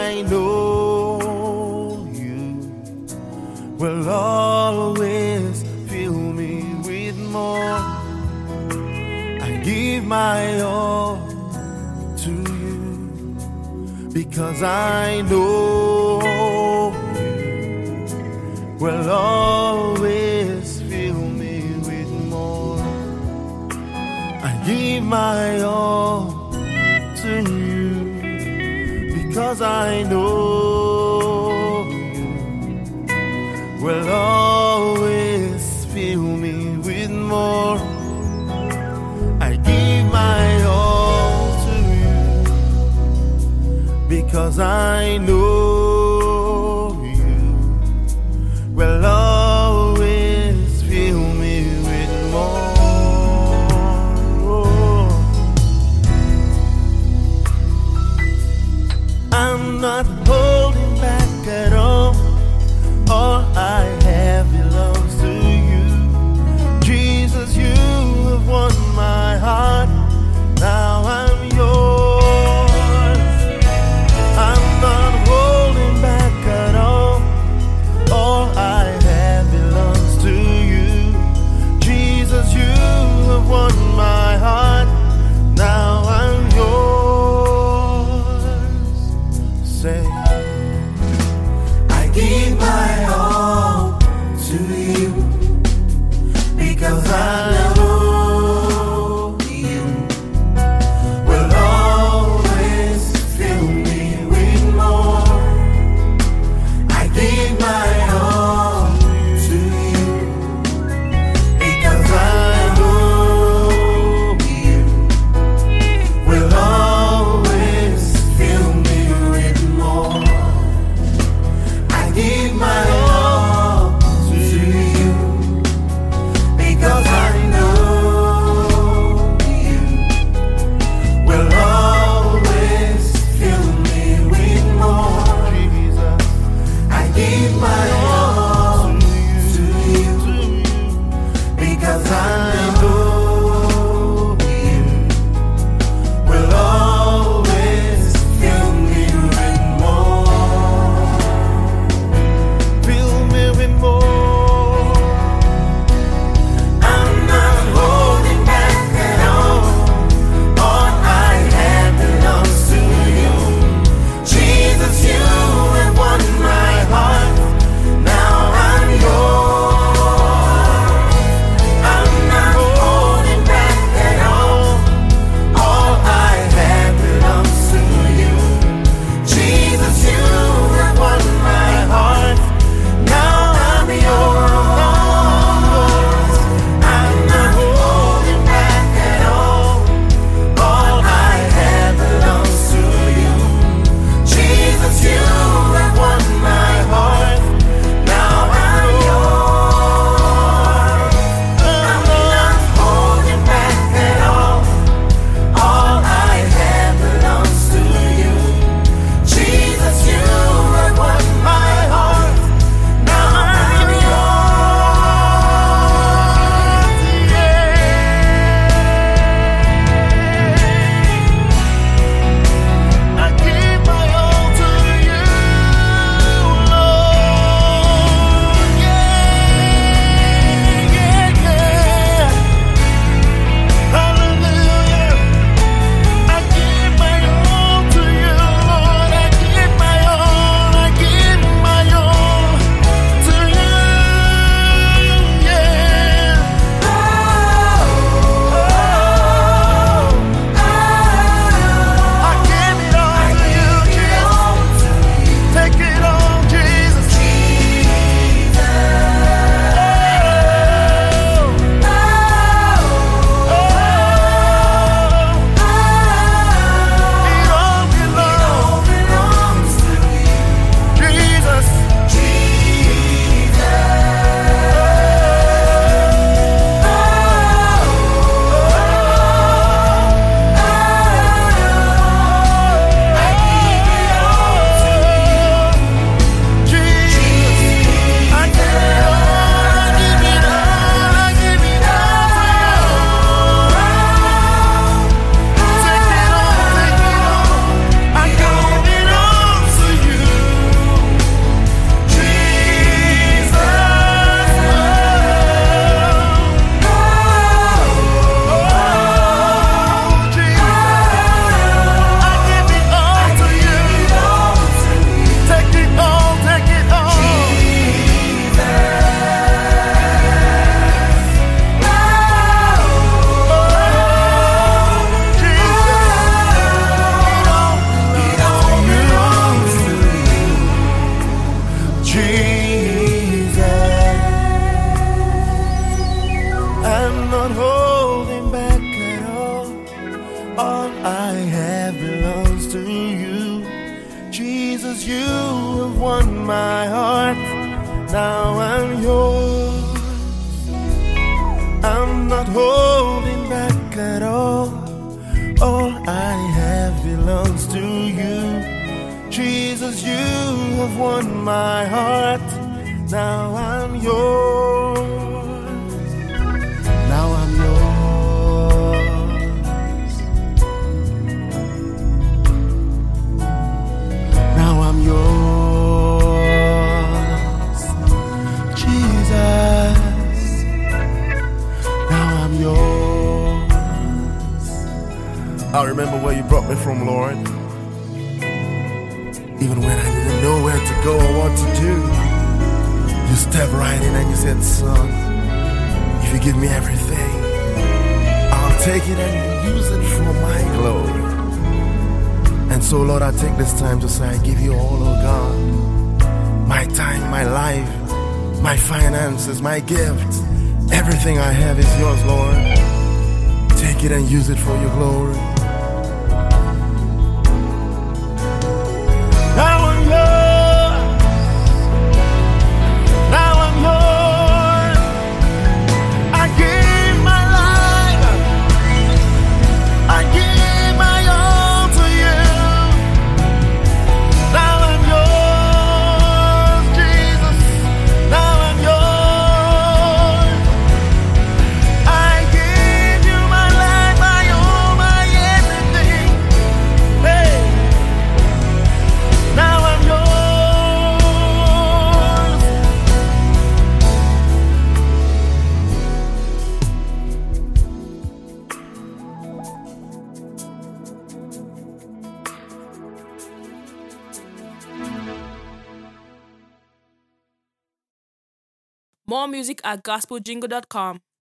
I know you will always fill me with more. I give my all to you because I know you will always fill me with more. I give my all to you because I know you will always fill me with more. I give my all to you because I know you will always fill me with more. I'm not holding back at all. All I have belongs to you. Jesus, you have won my heart. Now I'm yours. I'm not holding back at all. All I have belongs to you. Jesus, you have won my heart. Now I'm yours. Say All I have belongs to you. Jesus, you have won my heart. Now I'm yours. I'm not holding back at all. All I have belongs to you. Jesus, you have won my heart. Now I'm yours. Now I'm yours. Now I'm yours. Jesus. Now I'm yours. I remember where you brought me from, Lord. Even when I didn't know where to go or what to do, you stepped right in and you said, son, if you give me everything, I'll take it and use it for my glory. And so, Lord, I take this time to say, I give you all, oh God. My time, my life, my finances, my gifts, everything I have is yours, Lord. Take it and use it for your glory. Now I'm yours. Now I'm yours. I give my life. I give my all to you. Now I'm yours, Jesus. Now I'm yours. I give you my life, my all, my everything. Hey. Now I'm yours. More music at gospeljingle.com.